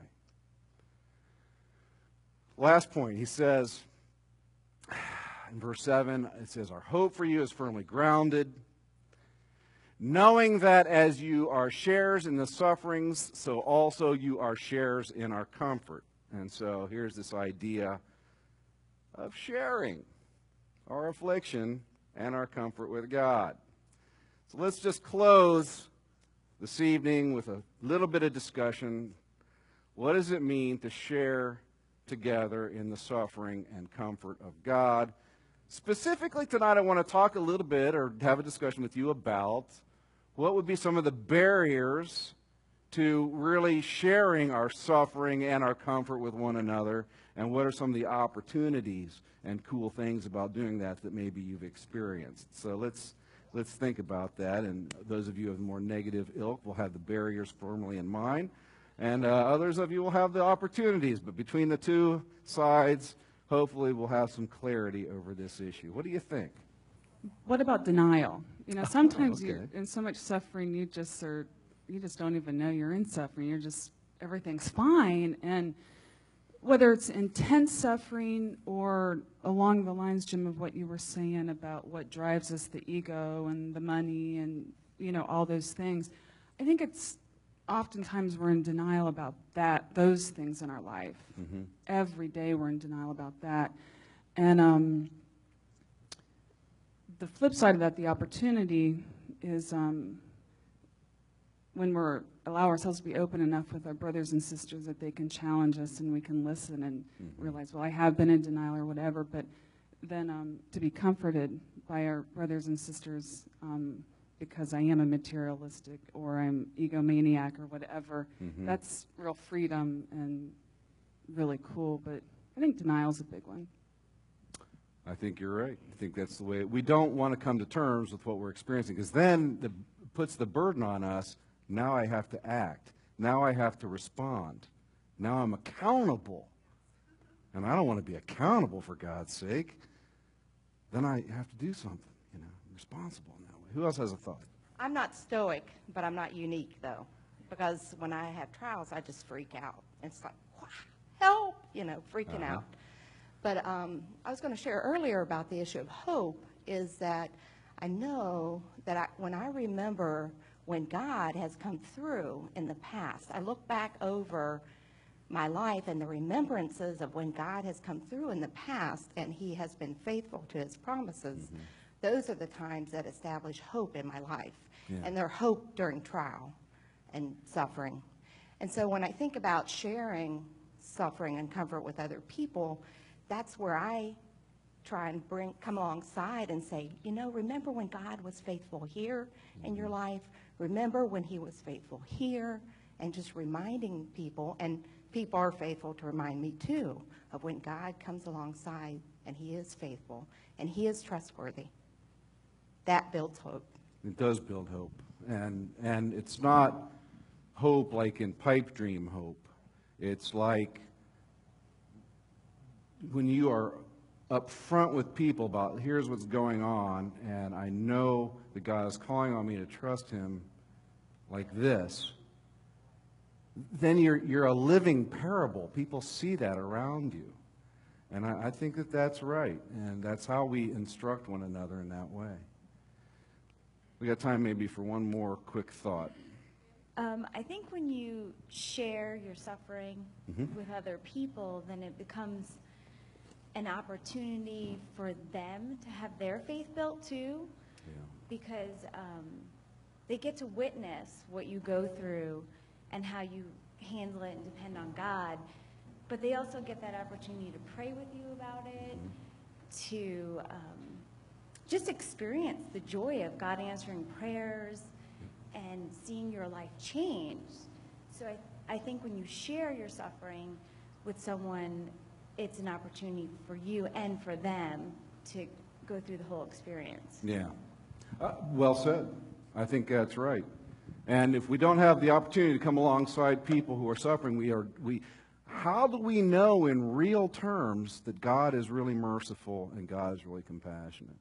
Speaker 2: Last point, he says, in verse seven, it says, our hope for you is firmly grounded, knowing that as you are sharers in the sufferings, so also you are sharers in our comfort. And so here's this idea of sharing our affliction and our comfort with God. So let's just close this evening with a little bit of discussion. What does it mean to share together in the suffering and comfort of God? Specifically tonight, I want to talk a little bit or have a discussion with you about what would be some of the barriers to really sharing our suffering and our comfort with one another, and what are some of the opportunities and cool things about doing that that maybe you've experienced. So let's let's think about that, and those of you of more negative ilk will have the barriers firmly in mind, and uh, others of you will have the opportunities. But between the two sides, hopefully we'll have some clarity over this issue. What do you think?
Speaker 10: What about denial? You know, sometimes
Speaker 2: okay.
Speaker 10: you, in so much suffering, you just are, you just don't even know you're in suffering. You're just, everything's fine. And whether it's intense suffering or along the lines, Jim, of what you were saying about what drives us, the ego and the money and, you know, all those things, I think it's oftentimes we're in denial about that, those things in our life.
Speaker 2: Mm-hmm.
Speaker 10: Every day we're in denial about that. And um, the flip side of that, the opportunity, is um, when we're allow ourselves to be open enough with our brothers and sisters that they can challenge us and we can listen and
Speaker 2: Mm-hmm.
Speaker 10: realize, well, I have been in denial or whatever, but then um, to be comforted by our brothers and sisters um, because I am a materialistic or I'm egomaniac or whatever,
Speaker 2: Mm-hmm.
Speaker 10: that's real freedom and really cool, but I think denial's a big one.
Speaker 2: I think you're right. I think that's the way. We don't want to come to terms with what we're experiencing, because then it puts the burden on us. Now I have to act. Now I have to respond. Now I'm accountable. And I don't want to be accountable, for God's sake. Then I have to do something, you know, I'm responsible in that way. Who else has a thought?
Speaker 11: I'm not stoic, but I'm not unique, though. because when I have trials, I just freak out. It's like, wow, help, you know, freaking
Speaker 2: Uh-huh.
Speaker 11: out. But um, I was going to share earlier about the issue of hope is that I know that I, when I remember when God has come through in the past, I look back over my life and the remembrances of when God has come through in the past and he has been faithful to his promises. Mm-hmm. Those are the times that establish hope in my life. Yeah. And they're hope during trial and suffering. And so when I think about sharing suffering and comfort with other people, that's where I try and bring come alongside and say, you know, remember when God was faithful here mm-hmm. in your life? Remember when he was faithful here? And just reminding people, and people are faithful to remind me too, of when God comes alongside and he is faithful and he is trustworthy. That builds hope.
Speaker 2: It does build hope. And and it's not hope like in pipe dream hope. It's like when you are up front with people about here's what's going on, and I know that God is calling on me to trust him like this, then you're you're a living parable. People see that around you. And I, I think that that's right. And that's how we instruct one another in that way. We got time maybe for one more quick thought.
Speaker 4: Um, I think when you share your suffering
Speaker 2: Mhm.
Speaker 4: with other people, then it becomes an opportunity for them to have their faith built too,
Speaker 2: Yeah.
Speaker 4: because um, they get to witness what you go through and how you handle it and depend on God, but they also get that opportunity to pray with you about it, mm-hmm. to um, just experience the joy of God answering prayers and seeing your life change. So I, I think when you share your suffering with someone, it's an opportunity for you and for them to go through the whole experience.
Speaker 2: Yeah. Uh, well said. I think that's right. And if we don't have the opportunity to come alongside people who are suffering, we are we how do we know in real terms that God is really merciful and God is really compassionate?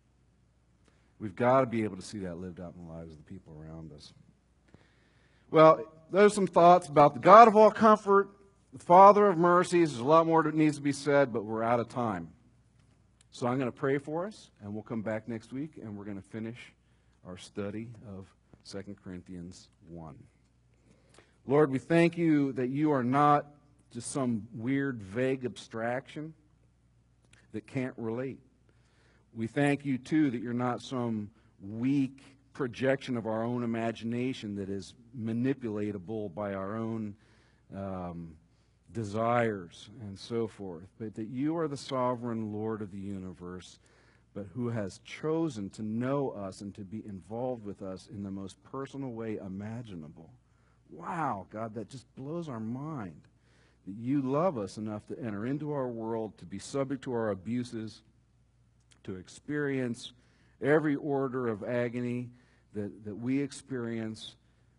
Speaker 2: We've got to be able to see that lived out in the lives of the people around us. Well, those are some thoughts about the God of all comfort, the Father of mercies. There's a lot more that needs to be said, but we're out of time. So I'm going to pray for us, and we'll come back next week, and we're going to finish our study of Second Corinthians one. Lord, we thank you that you are not just some weird, vague abstraction that can't relate. We thank you, too, that you're not some weak projection of our own imagination that is manipulatable by our own um, desires and so forth, but that you are the sovereign Lord of the universe, but who has chosen to know us and to be involved with us in the most personal way imaginable. Wow, God, that just blows our mind, that you love us enough to enter into our world, to be subject to our abuses, to experience every order of agony that, that we experience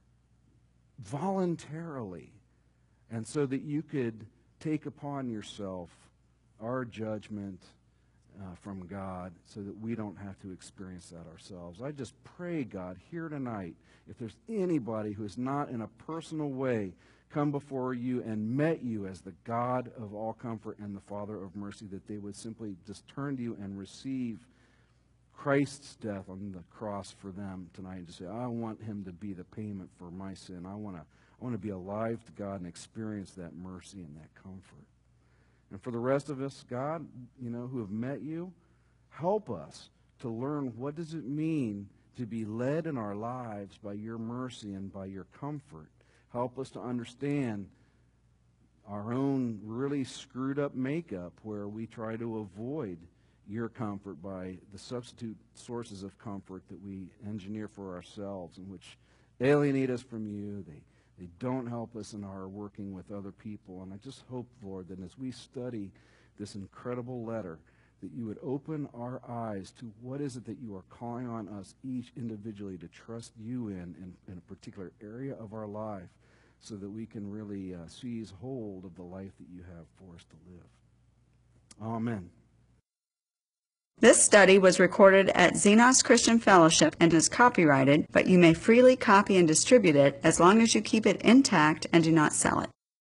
Speaker 2: voluntarily, and so that you could take upon yourself our judgment uh, from God so that we don't have to experience that ourselves. I just pray, God, here tonight, if there's anybody who has not in a personal way come before you and met you as the God of all comfort and the Father of mercy, that they would simply just turn to you and receive Christ's death on the cross for them tonight and just say, I want him to be the payment for my sin. I want to I want to be alive to God and experience that mercy and that comfort. And for the rest of us, God, you know, who have met you, help us to learn what does it mean to be led in our lives by your mercy and by your comfort. Help us to understand our own really screwed up makeup where we try to avoid your comfort by the substitute sources of comfort that we engineer for ourselves and which alienate us from you. They, they don't help us in our working with other people. And I just hope, Lord, that as we study this incredible letter, that you would open our eyes to what is it that you are calling on us each individually to trust you in, in, in a particular area of our life, so that we can really uh, seize hold of the life that you have for us to live. Amen.
Speaker 1: This study was recorded at Xenos Christian Fellowship and is copyrighted, but you may freely copy and distribute it as long as you keep it intact and do not sell it.